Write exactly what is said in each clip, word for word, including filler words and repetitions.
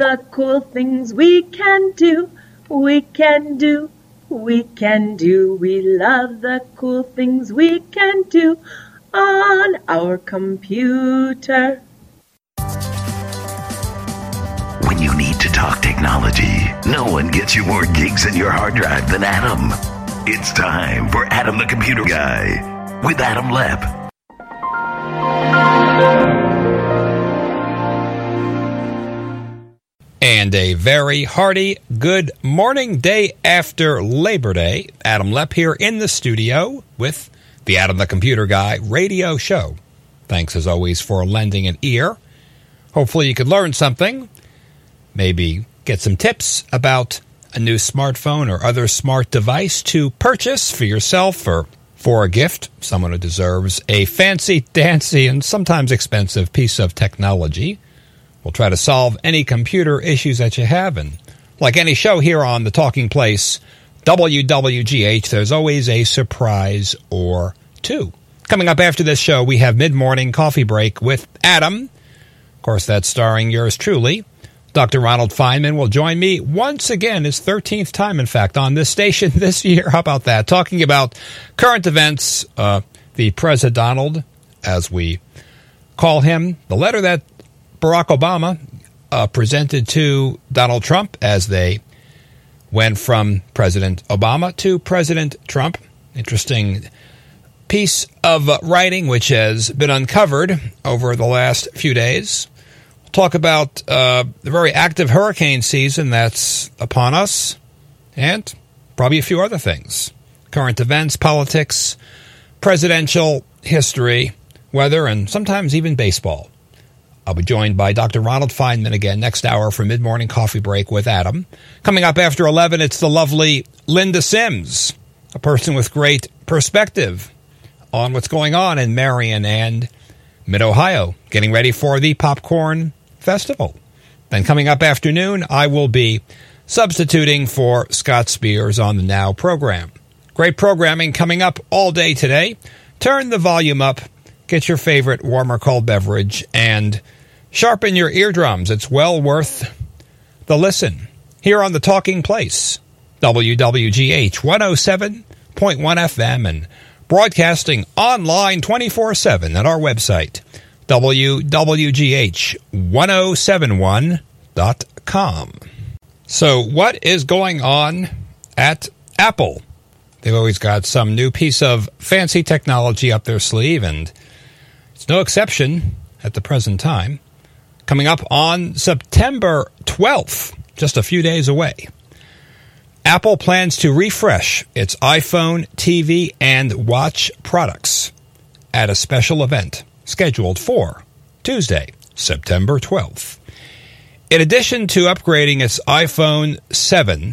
the cool things we can do, we can do, we can do. We love the cool things we can do on our computer. When you need to talk technology, no one gets you more gigs in your hard drive than Adam. It's time for Adam the Computer Guy with Adam Lepp. And a very hearty good morning day after Labor Day. Adam Lepp here in the studio with the Adam the Computer Guy radio show. Thanks as always for lending an ear. Hopefully you could learn something. Maybe get some tips about a new smartphone or other smart device to purchase for yourself or for a gift, someone who deserves a fancy, dancy, and sometimes expensive piece of technology. We'll try to solve any computer issues that you have. And like any show here on The Talking Place, W W G H, there's always a surprise or two. Coming up after this show, we have Mid-Morning Coffee Break with Adam. Of course, that's starring yours truly. Doctor Ronald Feynman will join me once again, his thirteenth time, in fact, on this station this year. How about that? Talking about current events, uh, the President Donald, as we call him, the letter that Barack Obama uh, presented to Donald Trump as they went from President Obama to President Trump. Interesting piece of uh, writing which has been uncovered over the last few days. We'll talk about uh, the very active hurricane season that's upon us and probably a few other things. Current events, politics, presidential history, weather, and sometimes even baseball. I'll be joined by Doctor Ronald Feynman again next hour for Mid-Morning Coffee Break with Adam. Coming up after eleven, it's the lovely Linda Sims, a person with great perspective on what's going on in Marion and Mid-Ohio, getting ready for the Popcorn Festival. Then coming up afternoon, I will be substituting for Scott Spears on the Now program. Great programming coming up all day today. Turn the volume up, get your favorite warm or cold beverage, and sharpen your eardrums. It's well worth the listen. Here on The Talking Place, W W G H one oh seven point one F M, and broadcasting online twenty-four seven at our website, W W G H ten seventy-one dot com. So what is going on at Apple? They've always got some new piece of fancy technology up their sleeve, and it's no exception at the present time. Coming up on September twelfth, just a few days away, Apple plans to refresh its iPhone, T V, and Watch products at a special event scheduled for Tuesday, September twelfth. In addition to upgrading its iPhone seven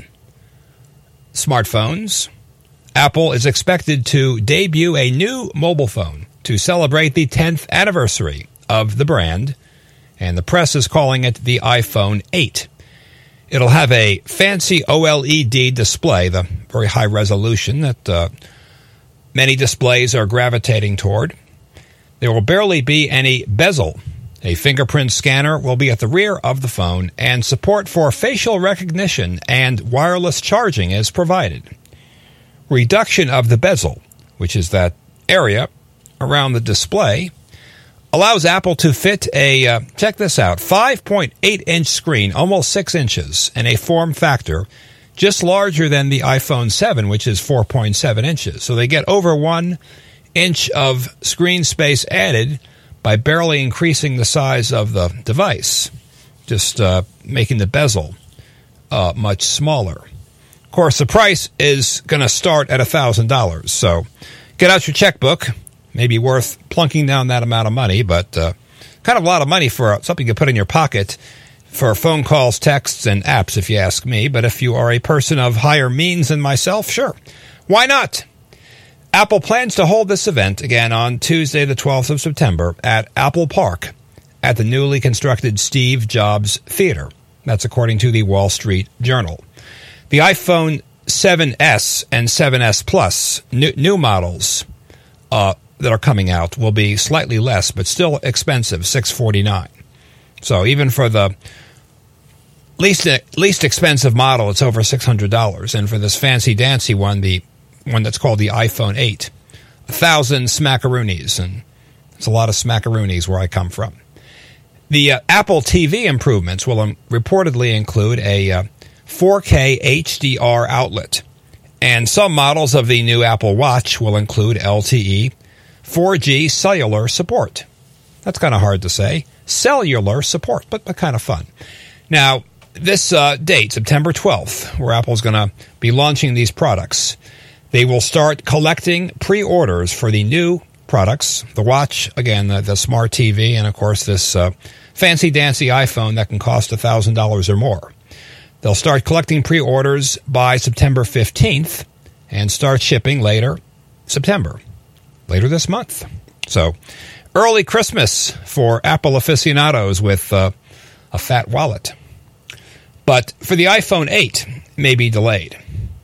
smartphones, Apple is expected to debut a new mobile phone to celebrate the tenth anniversary of the brand, and the press is calling it the iPhone eight. It'll have a fancy OLED display, the very high resolution that uh, many displays are gravitating toward. There will barely be any bezel. A fingerprint scanner will be at the rear of the phone, and support for facial recognition and wireless charging is provided. Reduction of the bezel, which is that area around the display, allows Apple to fit a, uh, check this out, five point eight inch screen, almost six inches, and a form factor just larger than the iPhone seven, which is four point seven inches. So they get over one inch of screen space added by barely increasing the size of the device, just uh, making the bezel uh, much smaller. Of course, the price is going to start at one thousand dollars, so get out your checkbook. Maybe worth plunking down that amount of money, but uh, kind of a lot of money for something you put in your pocket for phone calls, texts, and apps, if you ask me. But if you are a person of higher means than myself, sure. Why not? Apple plans to hold this event again on Tuesday, the twelfth of September, at Apple Park at the newly constructed Steve Jobs Theater. That's according to the Wall Street Journal. The iPhone seven S and seven S Plus, new, new models, uh, that are coming out will be slightly less, but still expensive, six hundred forty-nine dollars. So even for the least least expensive model, it's over six hundred dollars. And for this fancy-dancy one, the one that's called the iPhone eight, a thousand smackaroonies. And it's a lot of smackaroonies where I come from. The uh, Apple T V improvements will um, reportedly include a uh, four K H D R outlet. And some models of the new Apple Watch will include L T E four G cellular support. That's kind of hard to say. Cellular support, but, but kind of fun. Now, this uh, date, September twelfth, where Apple's going to be launching these products, they will start collecting pre-orders for the new products. The watch, again, the, the smart T V, and, of course, this uh, fancy-dancy iPhone that can cost one thousand dollars or more. They'll start collecting pre-orders by September fifteenth and start shipping later September, later this month. So, early Christmas for Apple aficionados with uh, a fat wallet. But for the iPhone eight, may be delayed.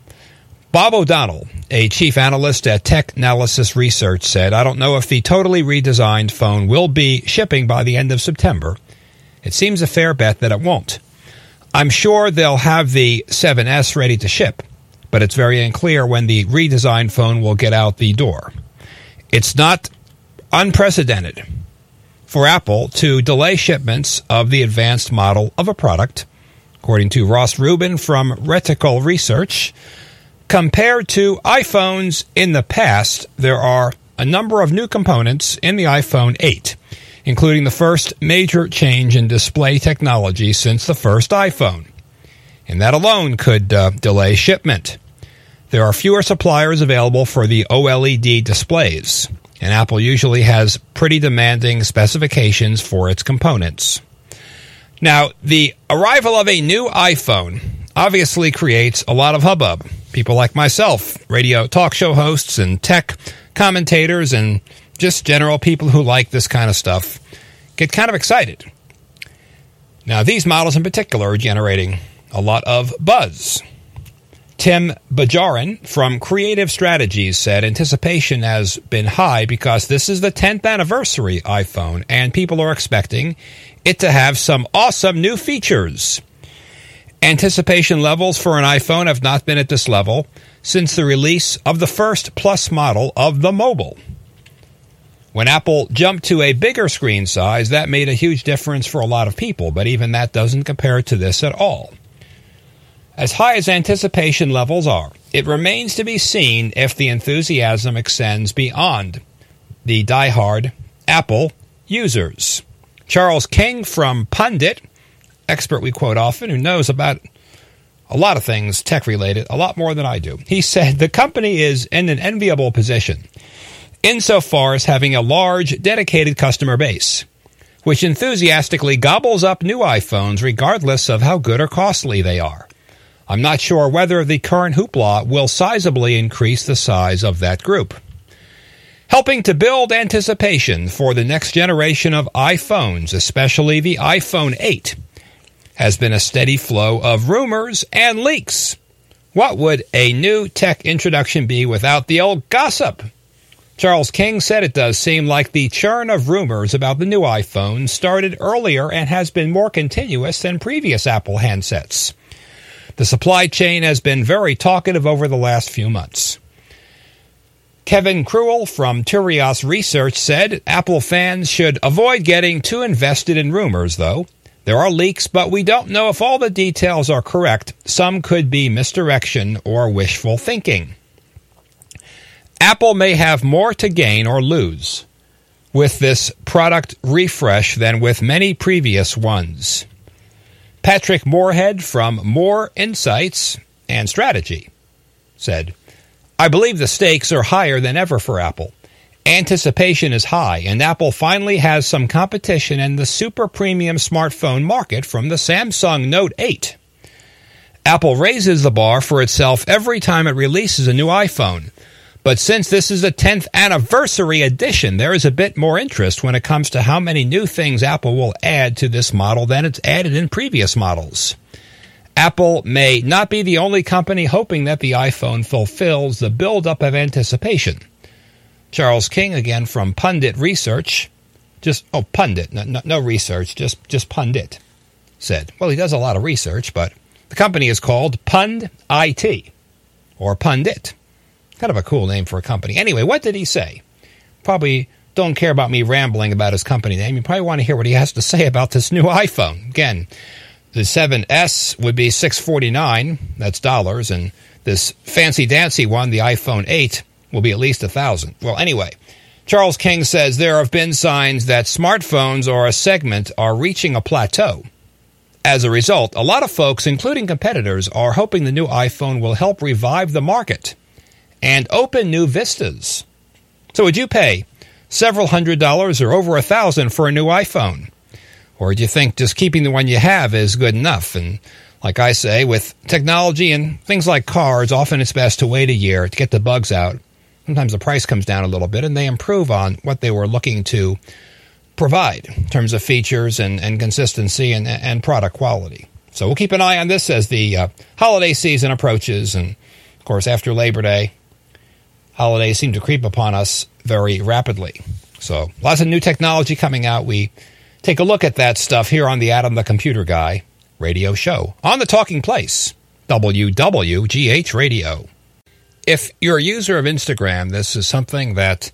Bob O'Donnell, a chief analyst at Tech Analysis Research, said, "I don't know if the totally redesigned phone will be shipping by the end of September. It seems a fair bet that it won't. I'm sure they'll have the seven S ready to ship, but it's very unclear when the redesigned phone will get out the door. It's not unprecedented for Apple to delay shipments of the advanced model of a product, according to Ross Rubin from Reticle Research. Compared to iPhones in the past, there are a number of new components in the iPhone eight, including the first major change in display technology since the first iPhone. And that alone could uh, delay shipment. There are fewer suppliers available for the OLED displays, and Apple usually has pretty demanding specifications for its components. Now, the arrival of a new iPhone obviously creates a lot of hubbub. People like myself, radio talk show hosts and tech commentators and just general people who like this kind of stuff, get kind of excited. Now, these models in particular are generating a lot of buzz. Tim Bajarin from Creative Strategies said anticipation has been high because this is the tenth anniversary iPhone, and people are expecting it to have some awesome new features. Anticipation levels for an iPhone have not been at this level since the release of the first Plus model of the Mobile. When Apple jumped to a bigger screen size, that made a huge difference for a lot of people, but even that doesn't compare to this at all. As high as anticipation levels are, it remains to be seen if the enthusiasm extends beyond the diehard Apple users. Charles King from Pundit, expert we quote often, who knows about a lot of things tech-related, a lot more than I do. He said, "The company is in an enviable position insofar as having a large, dedicated customer base, which enthusiastically gobbles up new iPhones regardless of how good or costly they are. I'm not sure whether the current hoopla will sizably increase the size of that group." Helping to build anticipation for the next generation of iPhones, especially the iPhone eight, has been a steady flow of rumors and leaks. What would a new tech introduction be without the old gossip? Charles King said it does seem like the churn of rumors about the new iPhone started earlier and has been more continuous than previous Apple handsets. The supply chain has been very talkative over the last few months. Kevin Krewell from Turios Research said Apple fans should avoid getting too invested in rumors, though. There are leaks, but we don't know if all the details are correct. Some could be misdirection or wishful thinking. Apple may have more to gain or lose with this product refresh than with many previous ones. Patrick Moorhead from More Insights and Strategy said, "I believe the stakes are higher than ever for Apple. Anticipation is high, and Apple finally has some competition in the super premium smartphone market from the Samsung Note eight. Apple raises the bar for itself every time it releases a new iPhone. But since this is the tenth anniversary edition, there is a bit more interest when it comes to how many new things Apple will add to this model than it's added in previous models. Apple may not be the only company hoping that the iPhone fulfills the buildup of anticipation." Charles King, again from Pundit Research, just, oh, Pundit, no, no, no research, just, just Pundit, said. Well, he does a lot of research, but the company is called Pund I T, or Pundit. Kind of a cool name for a company. Anyway, what did he say? Probably don't care about me rambling about his company name. You probably want to hear what he has to say about this new iPhone. Again, the seven S would be six hundred forty-nine dollars, that's dollars, and this fancy-dancy one, the iPhone eight, will be at least one thousand dollars. Well, anyway, Charles King says there have been signs that smartphones or a segment are reaching a plateau. As a result, a lot of folks, including competitors, are hoping the new iPhone will help revive the market and open new vistas. So would you pay several hundred dollars or over a thousand for a new iPhone? Or do you think just keeping the one you have is good enough? And like I say, with technology and things like cars, often it's best to wait a year to get the bugs out. Sometimes the price comes down a little bit and they improve on what they were looking to provide in terms of features and, and consistency and, and product quality. So we'll keep an eye on this as the uh, holiday season approaches. And, of course, after Labor Day, holidays seem to creep upon us very rapidly. So lots of new technology coming out. We take a look at that stuff here on the Adam the Computer Guy radio show on the Talking Place, W W G H Radio. If you're a user of Instagram, this is something that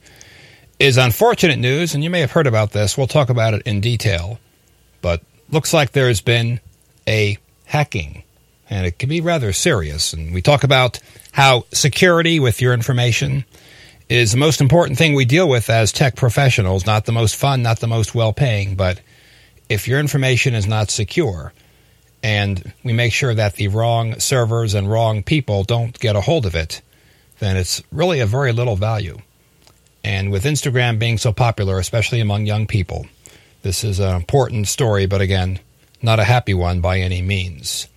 is unfortunate news, and you may have heard about this. We'll talk about it in detail. But looks like there's been a hacking, and it can be rather serious. And we talk about how security with your information is the most important thing we deal with as tech professionals, not the most fun, not the most well-paying, but if your information is not secure and we make sure that the wrong servers and wrong people don't get a hold of it, then it's really of very little value. And with Instagram being so popular, especially among young people, this is an important story, but again, not a happy one by any means.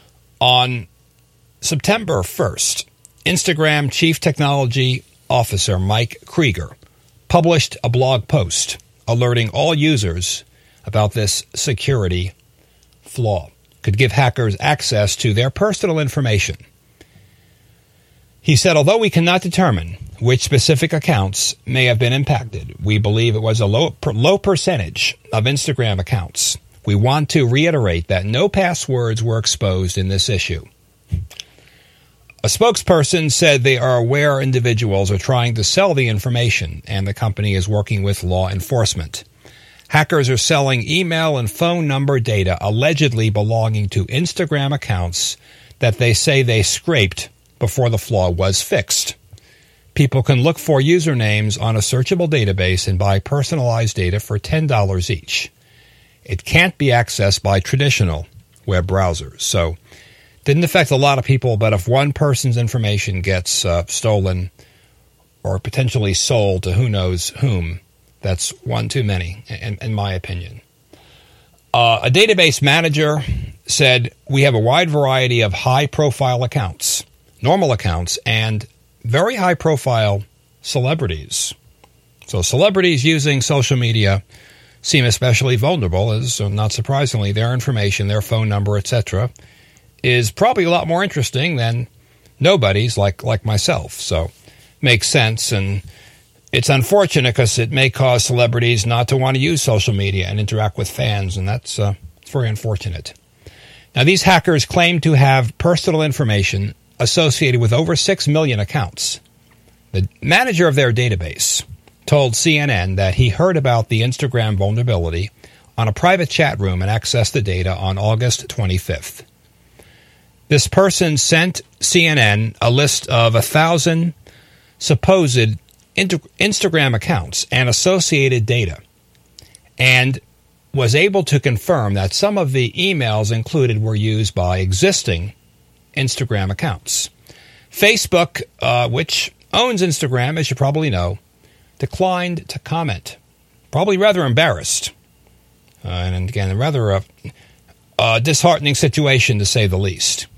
On September first, Instagram Chief Technology Officer Mike Krieger published a blog post alerting all users about this security flaw. Could give hackers access to their personal information. He said, although we cannot determine which specific accounts may have been impacted, we believe it was a low, low percentage of Instagram accounts. We want to reiterate that no passwords were exposed in this issue. A spokesperson said they are aware individuals are trying to sell the information and the company is working with law enforcement. Hackers are selling email and phone number data allegedly belonging to Instagram accounts that they say they scraped before the flaw was fixed. People can look for usernames on a searchable database and buy personalized data for ten dollars each. It can't be accessed by traditional web browsers. So didn't affect a lot of people, but if one person's information gets uh, stolen or potentially sold to who knows whom, that's one too many, in, in my opinion. Uh, a database manager said, we have a wide variety of high-profile accounts, normal accounts, and very high-profile celebrities. So celebrities using social media seem especially vulnerable, as uh, not surprisingly, their information, their phone number, et cetera, is probably a lot more interesting than nobodies like, like myself. So makes sense, and it's unfortunate because it may cause celebrities not to want to use social media and interact with fans, and that's uh, it's very unfortunate. Now, these hackers claim to have personal information associated with over six million accounts. The manager of their database told C N N that he heard about the Instagram vulnerability on a private chat room and accessed the data on August twenty-fifth. This person sent C N N a list of a thousand supposed inter- Instagram accounts and associated data, and was able to confirm that some of the emails included were used by existing Instagram accounts. Facebook, uh, which owns Instagram, as you probably know, declined to comment. Probably rather embarrassed. Uh, and again, a rather uh, uh, disheartening situation, to say the least.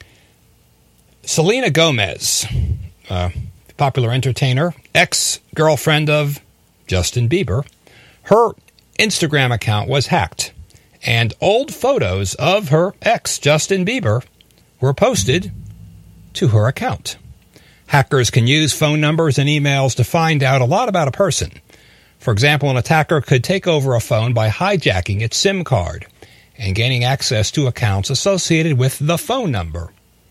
Selena Gomez, uh, popular entertainer, ex-girlfriend of Justin Bieber, her Instagram account was hacked, and old photos of her ex, Justin Bieber, were posted to her account. Hackers can use phone numbers and emails to find out a lot about a person. For example, an attacker could take over a phone by hijacking its SIM card and gaining access to accounts associated with the phone number.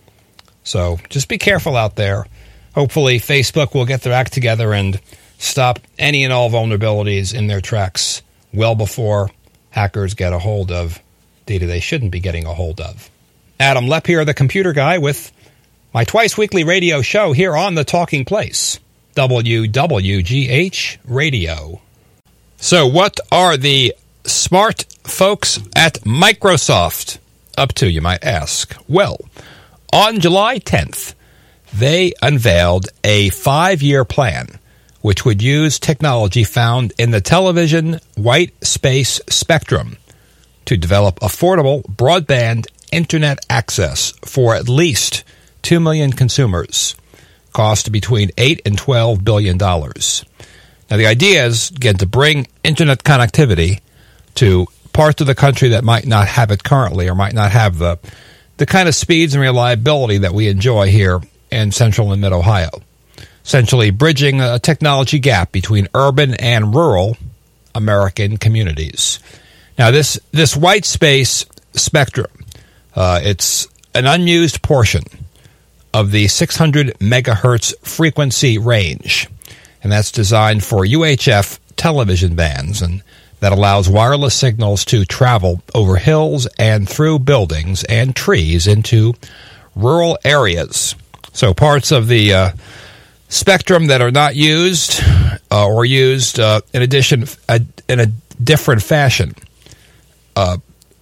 So just be careful out there. Hopefully Facebook will get their act together and stop any and all vulnerabilities in their tracks well before hackers get a hold of data they shouldn't be getting a hold of. Adam Lepp here, the computer guy, with my twice-weekly radio show here on The Talking Place, W W G H Radio. So what are the smart folks at Microsoft up to, you might ask? Well, on July tenth, they unveiled a five-year plan which would use technology found in the television white space spectrum to develop affordable broadband internet access for at least two million consumers, cost between eight and twelve billion dollars. Now, the idea is, again, to bring internet connectivity to parts of the country that might not have it currently or might not have the the kind of speeds and reliability that we enjoy here in central and mid-Ohio, essentially bridging a technology gap between urban and rural American communities. Now, this, this white space spectrum, uh, it's an unused portion of the six hundred megahertz frequency range, and that's designed for U H F television bands, and that allows wireless signals to travel over hills and through buildings and trees into rural areas. So parts of the uh, spectrum that are not used uh, or used uh, in addition uh, in a different fashion uh,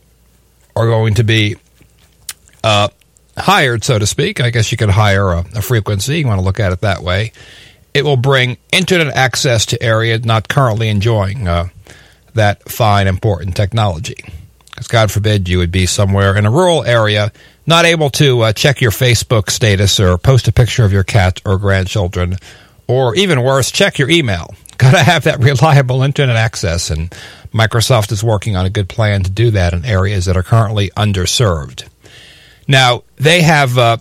are going to be uh, hired, so to speak. I guess you could hire a, a frequency. You want to look at it that way. It will bring internet access to areas not currently enjoying uh, that fine, important technology. Because God forbid you would be somewhere in a rural area not able to uh, check your Facebook status or post a picture of your cat or grandchildren, or even worse, check your email. Got to have that reliable internet access, and Microsoft is working on a good plan to do that in areas that are currently underserved. Now, they have uh,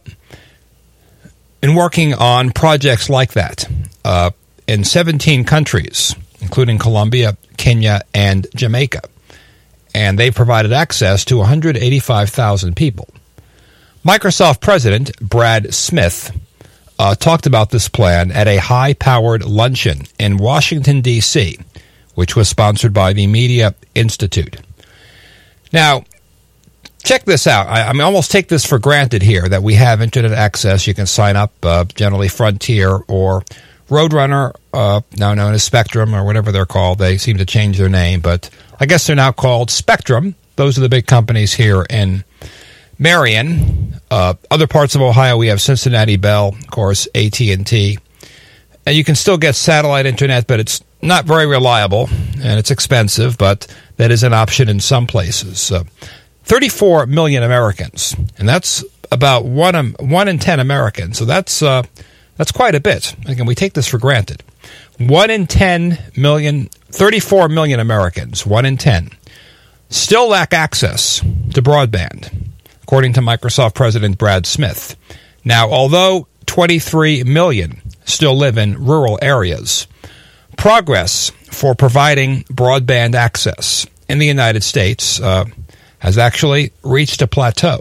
been working on projects like that uh, in seventeen countries, including Colombia, Kenya, and Jamaica. And they provided access to one hundred eighty-five thousand people. Microsoft President Brad Smith uh, talked about this plan at a high-powered luncheon in Washington, D C, which was sponsored by the Media Institute. Now, check this out. I, I mean, almost take this for granted here that we have internet access. You can sign up, uh, generally Frontier or Roadrunner, uh, now known as Spectrum or whatever they're called. They seem to change their name, but I guess they're now called Spectrum. Those are the big companies here in Marion. Uh, other parts of Ohio, we have Cincinnati Bell, of course, A T and T. And you can still get satellite internet, but it's not very reliable, and it's expensive, but that is an option in some places. Uh, thirty-four million Americans, and that's about one, um, one in ten Americans. So that's uh, that's quite a bit. Again, we take this for granted. One in ten million, thirty-four million Americans, one in ten, still lack access to broadband, according to Microsoft President Brad Smith. Now, although twenty-three million still live in rural areas, progress for providing broadband access in the United States uh, has actually reached a plateau.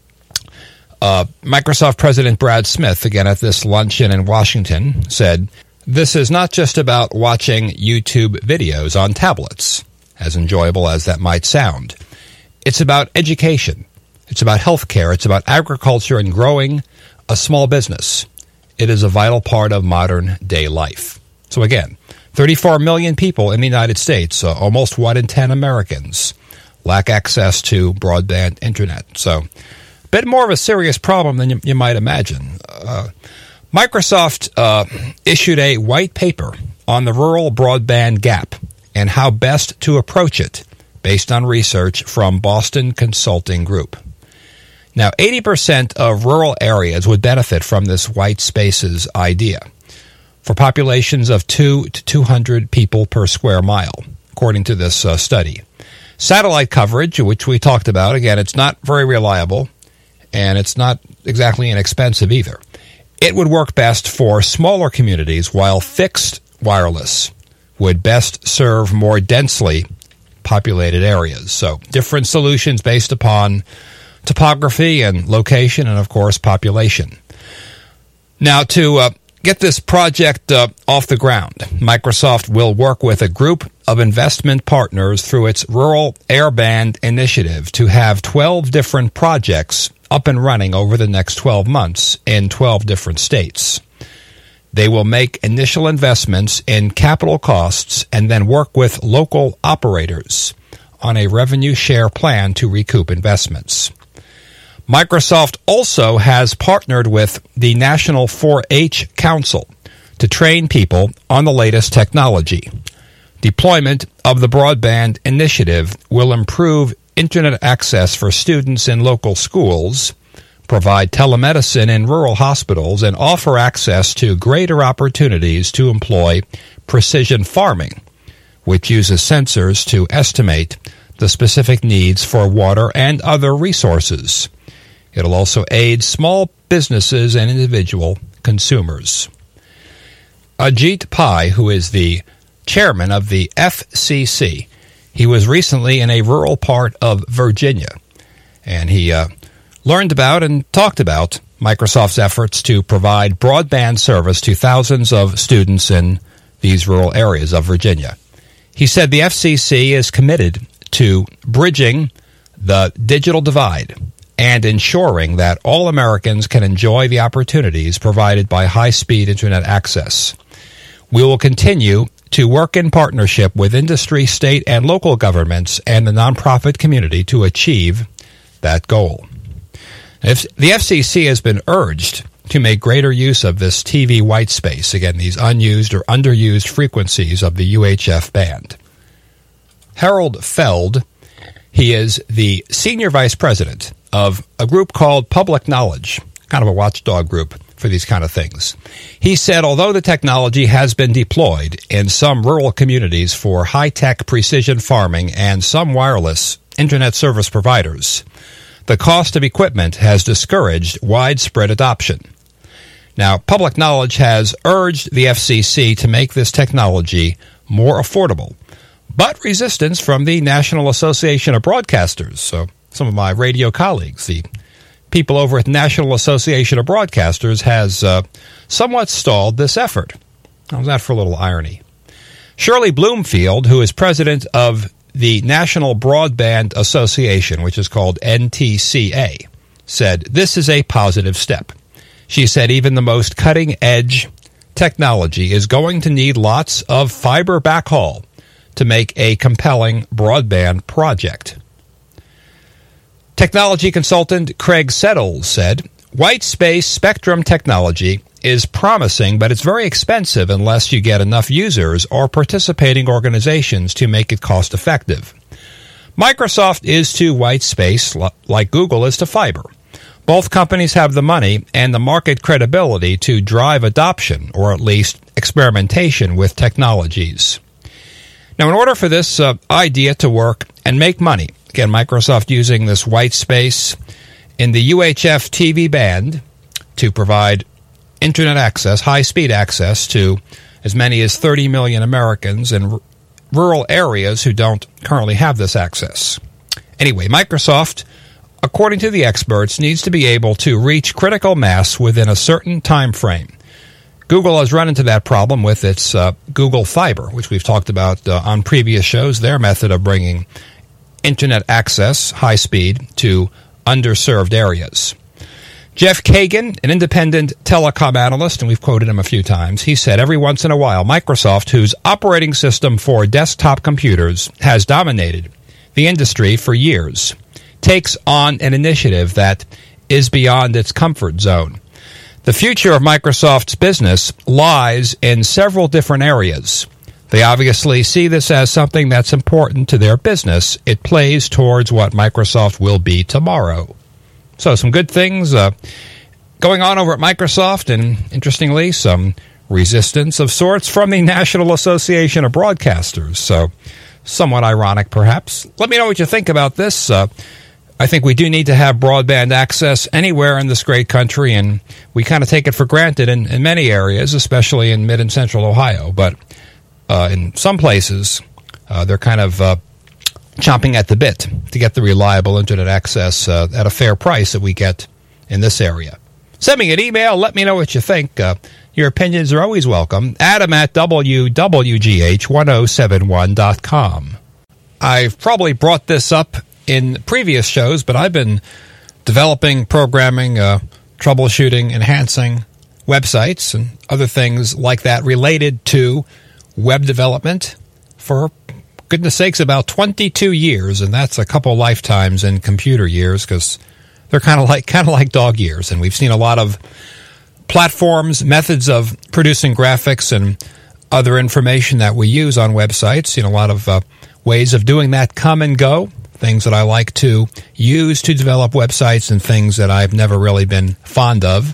Uh, Microsoft President Brad Smith, again at this luncheon in Washington, said, "This is not just about watching YouTube videos on tablets, as enjoyable as that might sound. It's about education. It's about healthcare. It's about agriculture and growing a small business. It is a vital part of modern day life." So again, thirty-four million people in the United States, uh, almost one in ten Americans, lack access to broadband internet. So a bit more of a serious problem than you, you might imagine. Uh, Microsoft uh, issued a white paper on the rural broadband gap and how best to approach it based on research from Boston Consulting Group. Now, eighty percent of rural areas would benefit from this white spaces idea for populations of two to two hundred people per square mile, according to this uh, study. Satellite coverage, which we talked about, again, it's not very reliable, and it's not exactly inexpensive either. It would work best for smaller communities, while fixed wireless would best serve more densely populated areas. So different solutions based upon topography and location and, of course, population. Now, to uh, get this project uh, off the ground, Microsoft will work with a group of investment partners through its Rural Airband initiative to have twelve different projects up and running over the next twelve months in twelve different states. They will make initial investments in capital costs and then work with local operators on a revenue share plan to recoup investments. Microsoft also has partnered with the National four H Council to train people on the latest technology. Deployment of the broadband initiative will improve internet access for students in local schools, provide telemedicine in rural hospitals, and offer access to greater opportunities to employ precision farming, which uses sensors to estimate the specific needs for water and other resources. It'll also aid small businesses and individual consumers. Ajit Pai, who is the chairman of the F C C, he was recently in a rural part of Virginia, and he uh, learned about and talked about Microsoft's efforts to provide broadband service to thousands of students in these rural areas of Virginia. He said the F C C is committed to bridging the digital divide and ensuring that all Americans can enjoy the opportunities provided by high-speed internet access. We will continue to work in partnership with industry, state, and local governments and the nonprofit community to achieve that goal. If the F C C has been urged to make greater use of this T V white space, again, these unused or underused frequencies of the U H F band. Harold Feld, he is the senior vice president of a group called Public Knowledge, kind of a watchdog group for these kind of things. He said, although the technology has been deployed in some rural communities for high-tech precision farming and some wireless internet service providers, the cost of equipment has discouraged widespread adoption. Now, Public Knowledge has urged the F C C to make this technology more affordable, but resistance from the National Association of Broadcasters, so some of my radio colleagues, the people over at the National Association of Broadcasters, has uh, somewhat stalled this effort. How's that for a little irony? Shirley Bloomfield, who is president of the National Broadband Association, which is called N T C A, said, this is a positive step. She said even the most cutting-edge technology is going to need lots of fiber backhaul to make a compelling broadband project. Technology consultant Craig Settles said, white space spectrum technology is promising, but it's very expensive unless you get enough users or participating organizations to make it cost-effective. Microsoft is to white space like Google is to fiber. Both companies have the money and the market credibility to drive adoption, or at least experimentation with technologies. Now, in order for this uh, idea to work and make money, again, Microsoft using this white space in the U H F T V band to provide internet access, high-speed access to as many as thirty million Americans in r- rural areas who don't currently have this access. Anyway, Microsoft, according to the experts, needs to be able to reach critical mass within a certain time frame. Google has run into that problem with its uh, Google Fiber, which we've talked about uh, on previous shows, their method of bringing internet access, high speed, to underserved areas. Jeff Kagan, an independent telecom analyst, and we've quoted him a few times, he said every once in a while, Microsoft, whose operating system for desktop computers has dominated the industry for years, takes on an initiative that is beyond its comfort zone. The future of Microsoft's business lies in several different areas. They obviously see this as something that's important to their business. It plays towards what Microsoft will be tomorrow. So some good things uh, going on over at Microsoft, and interestingly, some resistance of sorts from the National Association of Broadcasters. So somewhat ironic, perhaps. Let me know what you think about this. Uh, I think we do need to have broadband access anywhere in this great country, and we kind of take it for granted in, in many areas, especially in mid and central Ohio. But uh, in some places, uh, they're kind of uh, chomping at the bit to get the reliable internet access uh, at a fair price that we get in this area. Send me an email. Let me know what you think. Uh, your opinions are always welcome. Adam at W W G H ten seventy-one dot com. I've probably brought this up in previous shows, but I've been developing, programming, uh, troubleshooting, enhancing websites and other things like that related to web development for, goodness sakes, about twenty-two years, and that's a couple lifetimes in computer years because they're kind of like kind of like dog years, and we've seen a lot of platforms, methods of producing graphics and other information that we use on websites. Seen a lot of uh, ways of doing that come and go, things that I like to use to develop websites and things that I've never really been fond of.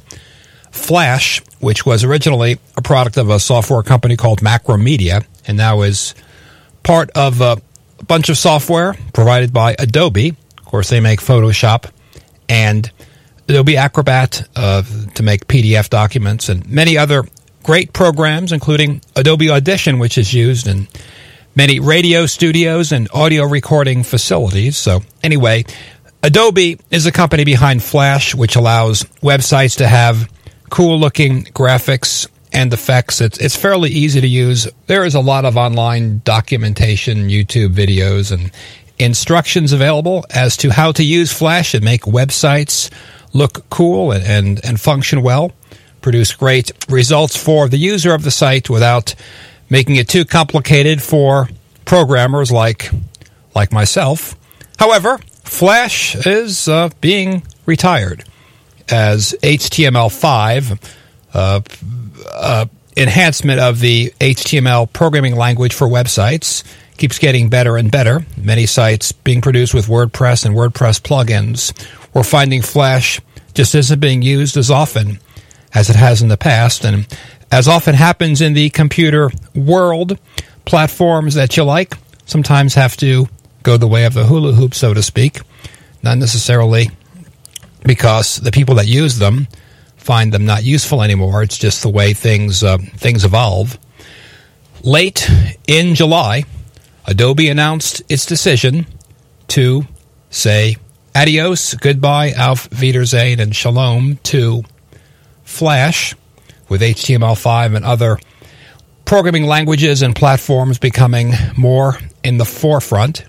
Flash, which was originally a product of a software company called Macromedia, and now is part of a bunch of software provided by Adobe. Of course, they make Photoshop and Adobe Acrobat uh, to make P D F documents and many other great programs, including Adobe Audition, which is used in many radio studios and audio recording facilities. So anyway, Adobe is the company behind Flash, which allows websites to have cool-looking graphics and effects. It's, it's fairly easy to use. There is a lot of online documentation, YouTube videos, and instructions available as to how to use Flash and make websites look cool and, and, and function well, produce great results for the user of the site without making it too complicated for programmers like like myself. However, Flash is uh, being retired as H T M L five, uh, uh, enhancement of the H T M L programming language for websites, keeps getting better and better. Many sites being produced with WordPress and WordPress plugins. We're finding Flash just isn't being used as often as it has in the past, and as often happens in the computer world, platforms that you like sometimes have to go the way of the hula hoop, so to speak, not necessarily because the people that use them find them not useful anymore. It's just the way things uh, things evolve. Late in July, Adobe announced its decision to say adios, goodbye, auf Wiedersehen, and shalom to Flash, with H T M L five and other programming languages and platforms becoming more in the forefront.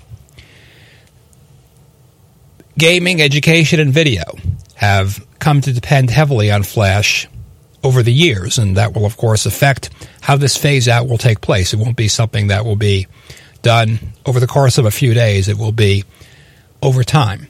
Gaming, education, and video have come to depend heavily on Flash over the years, and that will, of course, affect how this phase-out will take place. It won't be something that will be done over the course of a few days. It will be over time.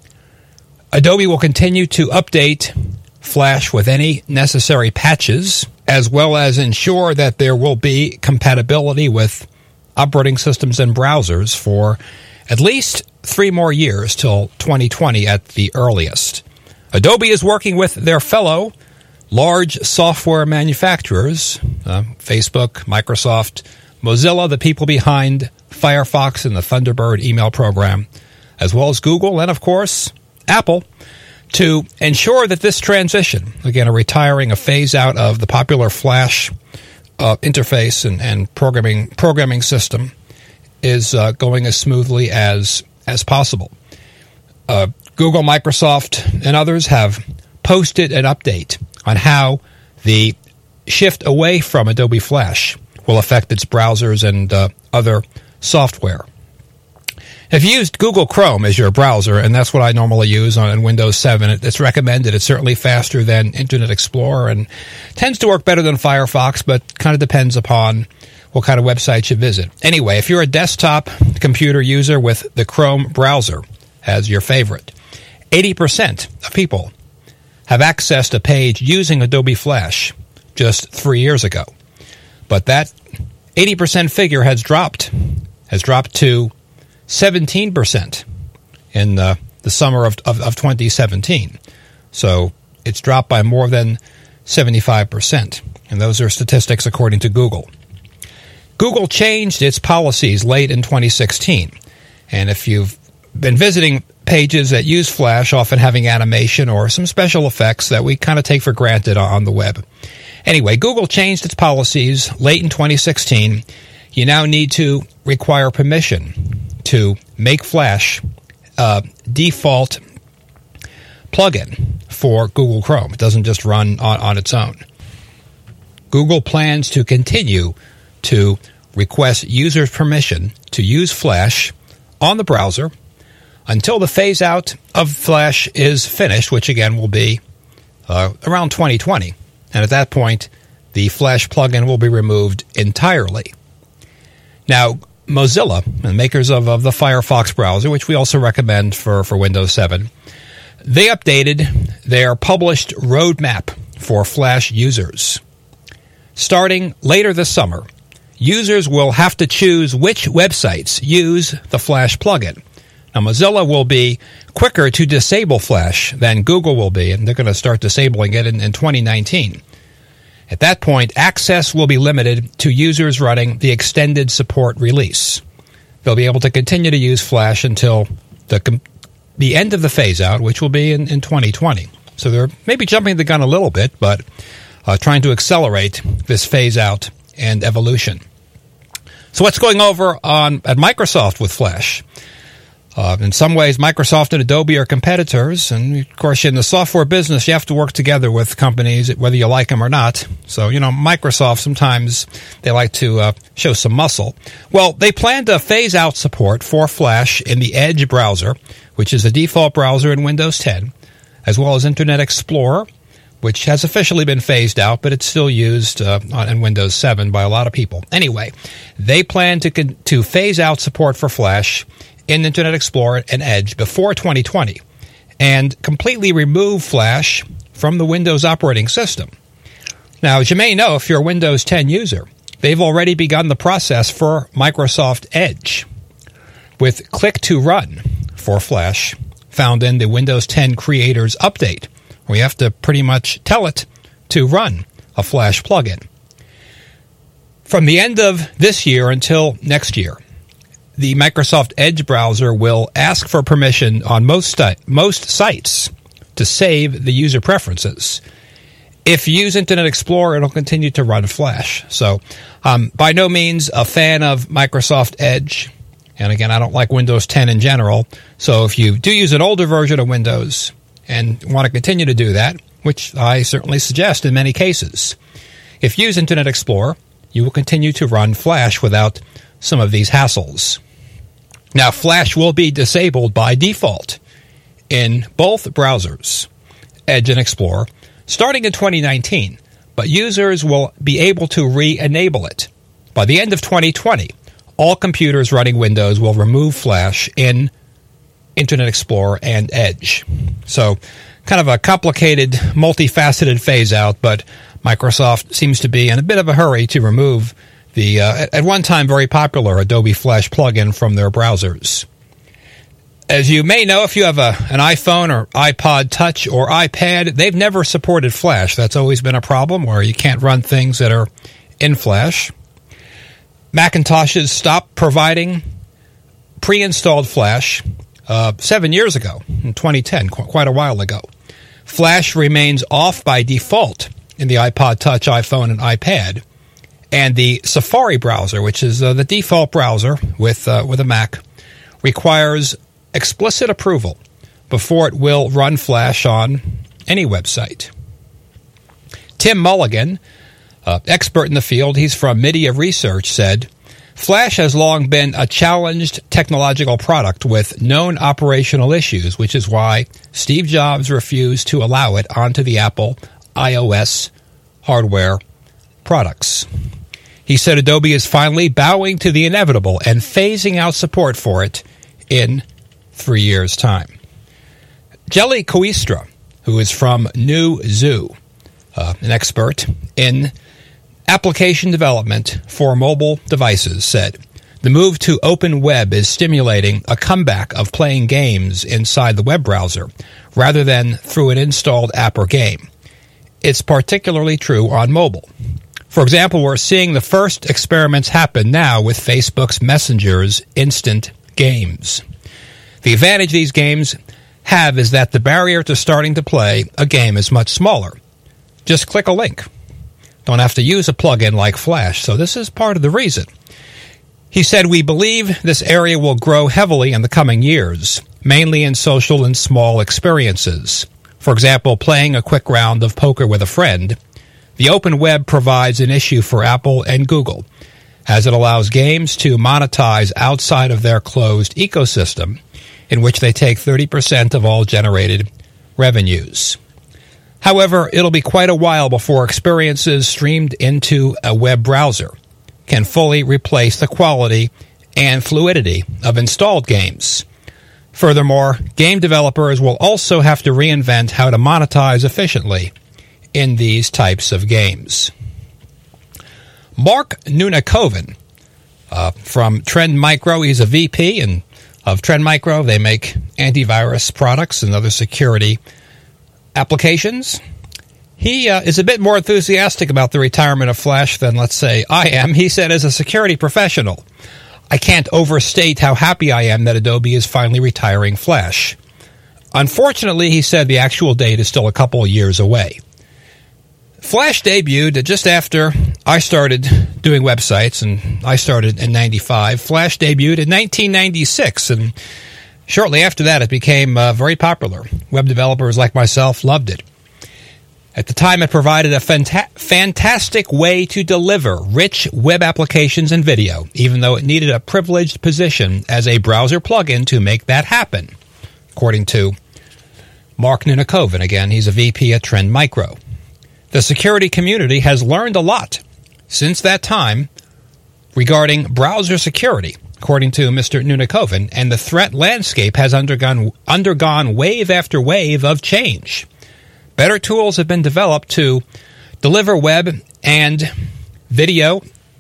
Adobe will continue to update Flash with any necessary patches, as well as ensure that there will be compatibility with operating systems and browsers for at least three more years till twenty twenty at the earliest. Adobe is working with their fellow large software manufacturers, uh, Facebook, Microsoft, Mozilla, the people behind Firefox and the Thunderbird email program, as well as Google and, of course, Apple, to ensure that this transition, again, a retiring, a phase-out of the popular Flash uh, interface and, and programming programming system, is uh, going as smoothly as as possible. Uh, Google, Microsoft, and others have posted an update on how the shift away from Adobe Flash will affect its browsers and uh, other software. If you used Google Chrome as your browser, and that's what I normally use on Windows seven, it's recommended. It's certainly faster than Internet Explorer and tends to work better than Firefox, but kind of depends upon what kind of website you visit. Anyway, if you're a desktop computer user with the Chrome browser as your favorite, eighty percent of people have accessed a page using Adobe Flash just three years ago. But that eighty percent figure has dropped, has dropped to seventeen percent in uh, the summer of, of, of twenty seventeen. So it's dropped by more than seventy-five percent. And those are statistics according to Google. Google changed its policies late in twenty sixteen. And if you've been visiting pages that use Flash, often having animation or some special effects that we kind of take for granted on the web. Anyway, Google changed its policies late in twenty sixteen. You now need to require permission to make Flash uh, default plugin for Google Chrome. It doesn't just run on, on its own. Google plans to continue to request users' permission to use Flash on the browser until the phase-out of Flash is finished, which again will be uh, around twenty twenty. And at that point, the Flash plugin will be removed entirely. Now, Mozilla, the makers of, of the Firefox browser, which we also recommend for, for Windows seven, they updated their published roadmap for Flash users. Starting later this summer, users will have to choose which websites use the Flash plugin. Now, Mozilla will be quicker to disable Flash than Google will be, and they're going to start disabling it in, in twenty nineteen. At that point, access will be limited to users running the extended support release. They'll be able to continue to use Flash until the the end of the phase-out, which will be in, in twenty twenty. So they're maybe jumping the gun a little bit, but uh, trying to accelerate this phase-out and evolution. So what's going over on at Microsoft with Flash? Uh, in some ways, Microsoft and Adobe are competitors, and of course, in the software business, you have to work together with companies, whether you like them or not. So, you know, Microsoft, sometimes they like to uh, show some muscle. Well, they plan to phase out support for Flash in the Edge browser, which is the default browser in Windows ten, as well as Internet Explorer, which has officially been phased out, but it's still used uh, on in Windows seven by a lot of people. Anyway, they plan to con- to phase out support for Flash in Internet Explorer and Edge before twenty twenty, and completely remove Flash from the Windows operating system. Now, as you may know, if you're a Windows ten user, they've already begun the process for Microsoft Edge with Click to Run for Flash, found in the Windows ten Creators Update, where you have to pretty much tell it to run a Flash plugin. From the end of this year until next year, the Microsoft Edge browser will ask for permission on most sti- most sites to save the user preferences. If you use Internet Explorer, it'll continue to run Flash. So, um, by no means a fan of Microsoft Edge. And again, I don't like Windows ten in general. So if you do use an older version of Windows and want to continue to do that, which I certainly suggest in many cases, if you use Internet Explorer, you will continue to run Flash without some of these hassles. Now, Flash will be disabled by default in both browsers, Edge and Explorer, starting in twenty nineteen, but users will be able to re-enable it. By the end of twenty twenty, all computers running Windows will remove Flash in Internet Explorer and Edge. So, kind of a complicated, multifaceted phase-out, but Microsoft seems to be in a bit of a hurry to remove the, uh, at one time, very popular Adobe Flash plugin from their browsers. As you may know, if you have a, an iPhone or iPod Touch or iPad, they've never supported Flash. That's always been a problem, where you can't run things that are in Flash. Macintoshes stopped providing pre-installed Flash uh, seven years ago, in twenty ten, qu- quite a while ago. Flash remains off by default in the iPod Touch, iPhone, and iPad. And the Safari browser, which is uh, the default browser with uh, with a Mac, requires explicit approval before it will run Flash on any website. Tim Mulligan, uh, expert in the field, he's from Media Research, said, Flash has long been a challenged technological product with known operational issues, which is why Steve Jobs refused to allow it onto the Apple iOS hardware products. He said Adobe is finally bowing to the inevitable and phasing out support for it in three years' time. Jelly Coistra, who is from New Zoo, uh, an expert in application development for mobile devices, said, the move to open web is stimulating a comeback of playing games inside the web browser rather than through an installed app or game. It's particularly true on mobile. For example, we're seeing the first experiments happen now with Facebook's Messenger's instant games. The advantage these games have is that the barrier to starting to play a game is much smaller. Just click a link. Don't have to use a plugin like Flash, so this is part of the reason. He said, "We believe this area will grow heavily in the coming years, mainly in social and small experiences. For example, playing a quick round of poker with a friend. The open web provides an issue for Apple and Google, as it allows games to monetize outside of their closed ecosystem, in which they take thirty percent of all generated revenues. However, it'll be quite a while before experiences streamed into a web browser can fully replace the quality and fluidity of installed games. Furthermore, game developers will also have to reinvent how to monetize efficiently in these types of games." Mark Nunakoven uh, from Trend Micro, he's a V P and of Trend Micro. They make antivirus products and other security applications. He uh, is a bit more enthusiastic about the retirement of Flash than, let's say, I am. He said, "As a security professional, I can't overstate how happy I am that Adobe is finally retiring Flash. Unfortunately," he said, "the actual date is still a couple of years away." Flash debuted just after I started doing websites, and I started in ninety-five. Flash debuted in nineteen ninety-six, and shortly after that it became uh, very popular. Web developers like myself loved it. At the time, it provided a fanta- fantastic way to deliver rich web applications and video, even though it needed a privileged position as a browser plugin to make that happen, according to Mark Nunakoven. Again, he's a V P at Trend Micro. The security community has learned a lot since that time regarding browser security, according to Mister Nunakoven, and the threat landscape has undergone undergone wave after wave of change. Better tools have been developed to deliver web and video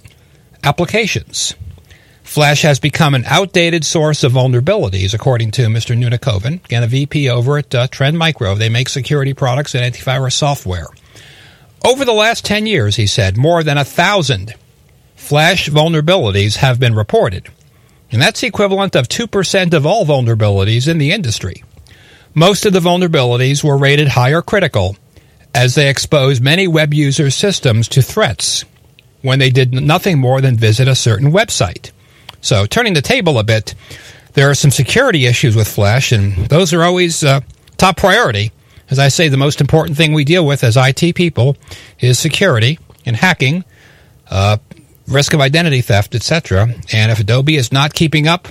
applications. Flash has become an outdated source of vulnerabilities, according to Mister Nunakoven, again a V P over at uh, Trend Micro. They make security products and antivirus software. Over the last ten years, he said, more than a thousand Flash vulnerabilities have been reported, and that's the equivalent of two percent of all vulnerabilities in the industry. Most of the vulnerabilities were rated high or critical, as they exposed many web users' systems to threats when they did nothing more than visit a certain website. So, turning the table a bit, there are some security issues with Flash, and those are always uh, top priority. As I say, the most important thing we deal with as I T people is security and hacking, uh, risk of identity theft, et cetera. And if Adobe is not keeping up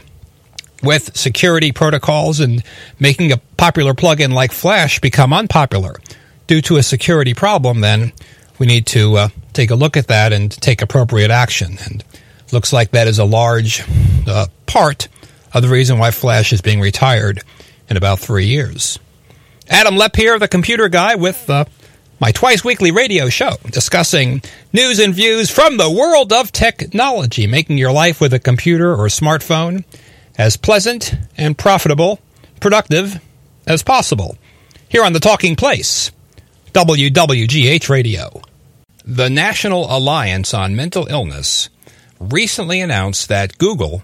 with security protocols and making a popular plugin like Flash become unpopular due to a security problem, then we need to uh, take a look at that and take appropriate action. And looks like that is a large uh, part of the reason why Flash is being retired in about three years. Adam Lepp here, the Computer Guy, with uh, my twice-weekly radio show discussing news and views from the world of technology, making your life with a computer or smartphone as pleasant and profitable, productive as possible. Here on The Talking Place, W W G H Radio. The National Alliance on Mental Illness recently announced that Google,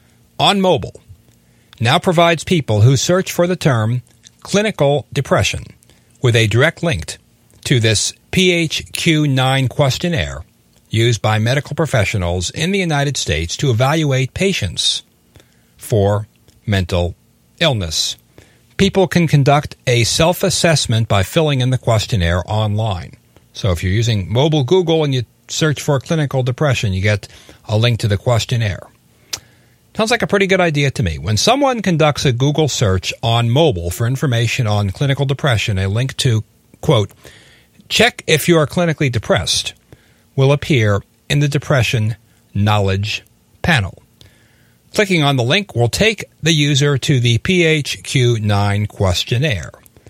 on mobile, now provides people who search for the term clinical depression with a direct link to this P H Q nine questionnaire used by medical professionals in the United States to evaluate patients for mental illness. People can conduct a self-assessment by filling in the questionnaire online. So if you're using mobile Google and you search for clinical depression, you get a link to the questionnaire. Sounds like a pretty good idea to me. When someone conducts a Google search on mobile for information on clinical depression, a link to, quote, check if you are clinically depressed will appear in the Depression Knowledge panel. Clicking on the link will take the user to the P H Q nine questionnaire.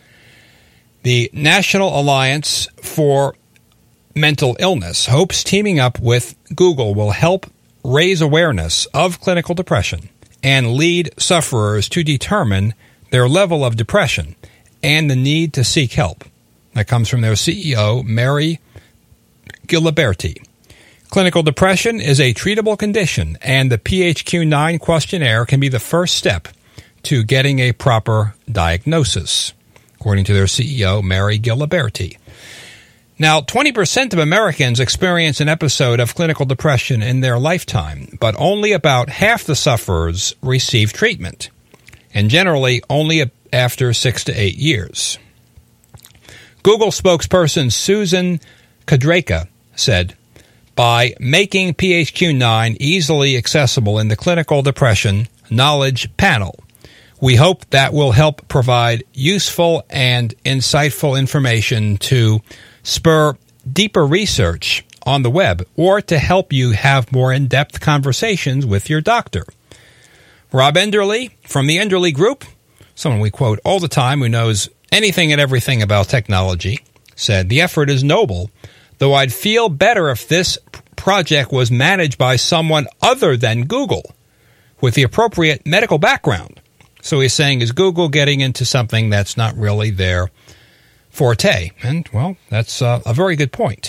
The National Alliance for Mental Illness hopes teaming up with Google will help raise awareness of clinical depression and lead sufferers to determine their level of depression and the need to seek help. That comes from their C E O, Mary Giliberti. Clinical depression is a treatable condition, and the P H Q nine questionnaire can be the first step to getting a proper diagnosis, according to their C E O, Mary Giliberti. Now, twenty percent of Americans experience an episode of clinical depression in their lifetime, but only about half the sufferers receive treatment, and generally only after six to eight years. Google spokesperson Susan Kudraka said, "By making P H Q nine easily accessible in the Clinical Depression Knowledge Panel, we hope that will help provide useful and insightful information to spur deeper research on the web or to help you have more in-depth conversations with your doctor." Rob Enderle from the Enderle Group, someone we quote all the time who knows anything and everything about technology, said, "The effort is noble, though I'd feel better if this project was managed by someone other than Google with the appropriate medical background." So he's saying, is Google getting into something that's not really their forte? And, well, that's uh, a very good point.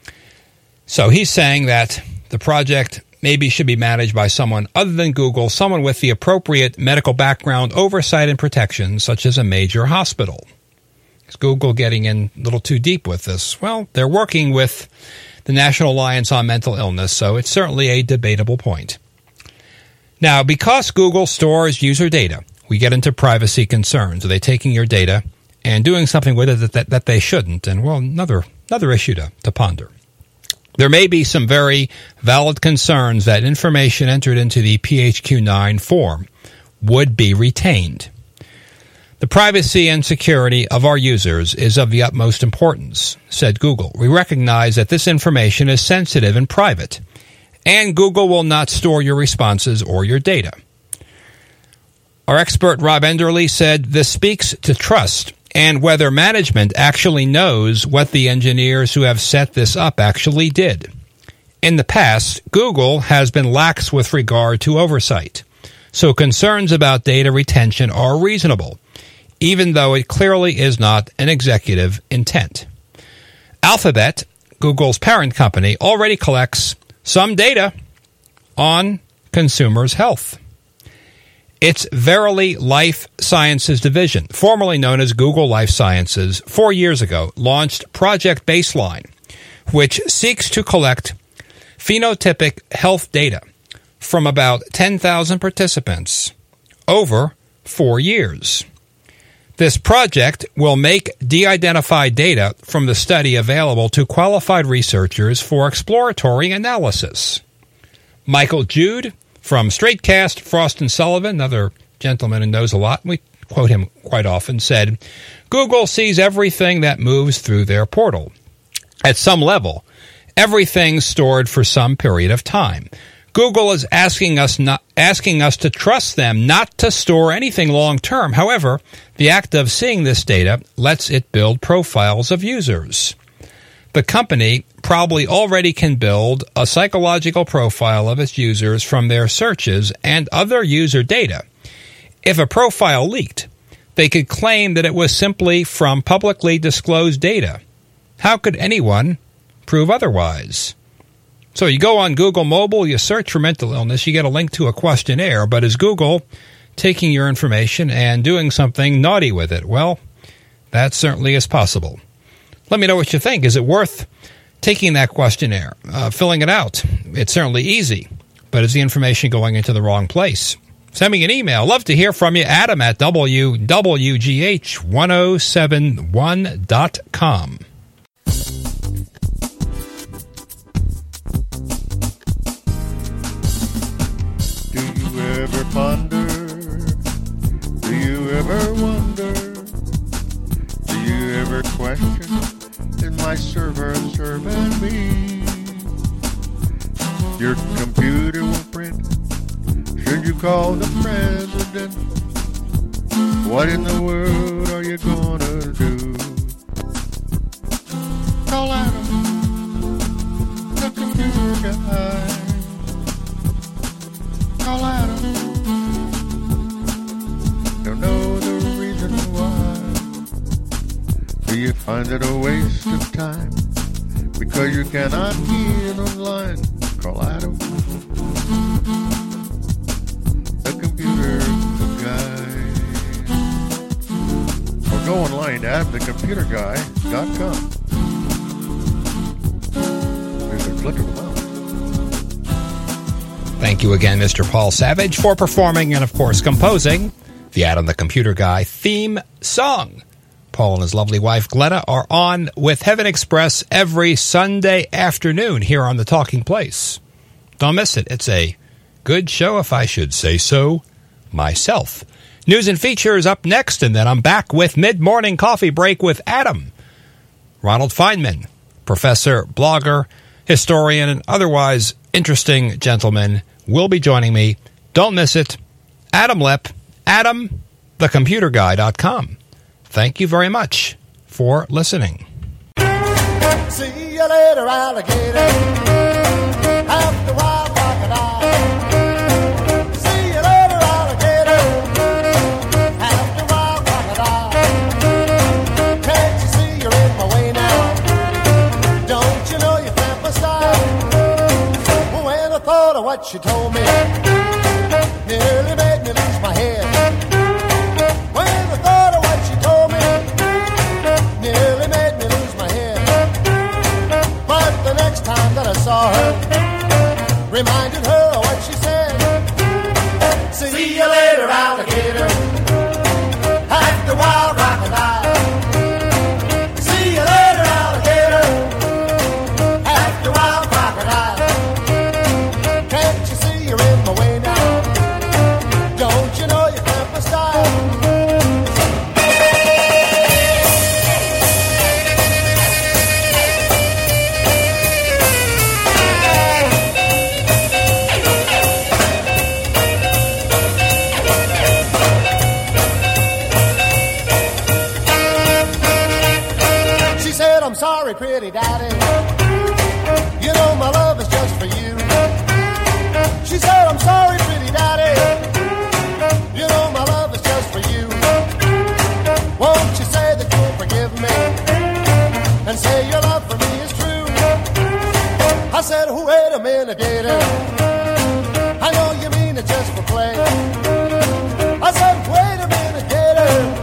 So he's saying that the project maybe should be managed by someone other than Google, someone with the appropriate medical background, oversight, and protection, such as a major hospital. Is Google getting in a little too deep with this? Well, they're working with the National Alliance on Mental Illness, so it's certainly a debatable point. Now, because Google stores user data, we get into privacy concerns. Are they taking your data and doing something with it that, that, that they shouldn't? And, well, another another issue to, to ponder. There may be some very valid concerns that information entered into the P H Q nine form would be retained. The privacy and security of our users is of the utmost importance, said Google. We recognize that this information is sensitive and private, and Google will not store your responses or your data. Our expert Rob Enderle said this speaks to trust and whether management actually knows what the engineers who have set this up actually did. In the past, Google has been lax with regard to oversight, so concerns about data retention are reasonable, even though it clearly is not an executive intent. Alphabet, Google's parent company, already collects some data on consumers' health. Its Verily Life Sciences division, formerly known as Google Life Sciences, four years ago launched Project Baseline, which seeks to collect phenotypic health data from about ten thousand participants over four years. This project will make de-identified data from the study available to qualified researchers for exploratory analysis. Michael Jude from Straightcast, Frost and Sullivan, another gentleman who knows a lot, we quote him quite often, said, Google sees everything that moves through their portal. At some level, everything's stored for some period of time. Google is asking us not asking us to trust them not to store anything long term. However, the act of seeing this data lets it build profiles of users. The company probably already can build a psychological profile of its users from their searches and other user data. If a profile leaked, they could claim that it was simply from publicly disclosed data. How could anyone prove otherwise? So you go on Google Mobile, you search for mental illness, you get a link to a questionnaire, but is Google taking your information and doing something naughty with it? Well, that certainly is possible. Let me know what you think. Is it worth taking that questionnaire, uh, filling it out? It's certainly easy, but is the information going into the wrong place? Send me an email. Love to hear from you. Adam at W W G H ten seventy-one dot com. Do you ever ponder? Do you ever wonder? Do you ever question? Is my server serving me? Your computer will print. Should you call the president? What in the world are you gonna do? Call Adam, the computer guy. Call Adam. Don't know the reason why. Do you find it a waste of time because you cannot get online? Call Adam, the computer guy. Or go online at adam the computer guy dot com. flicker them out. Thank you again, Mister Paul Savage, for performing and, of course, composing the Adam the Computer Guy theme song. Paul and his lovely wife, Glenna, are on with Heaven Express every Sunday afternoon here on The Talking Place. Don't miss it. It's a good show, if I should say so myself. News and features up next, and then I'm back with Mid-Morning Coffee Break with Adam. Ronald Feynman, professor, blogger, historian, and otherwise interesting gentleman, will be joining me. Don't miss it. Adam Lepp, adam the computer guy dot com. Thank you very much for listening. See you later, alligator. After a while, crocodile. See you later, alligator. After a while, crocodile. Can't you see you're in my way now? Don't you know you can't my style? When I thought of what you told me, nearly made me lose my head. When I thought of what you told me, nearly made me lose my head. But the next time that I saw her, reminded her of what she said. See you later, alligator. After a while, crocodile. See you later, alligator. After a while, crocodile. Can't you see you're in my way now? Don't you know you can't my style? She said, I'm sorry, pretty daddy. You know my love is just for you. She said, I'm sorry, pretty daddy. You know my love is just for you. Won't you say that you'll forgive me and say your love for me is true? I said, oh, wait a minute, gator. I know you mean it just for play. I said, wait a minute, gator.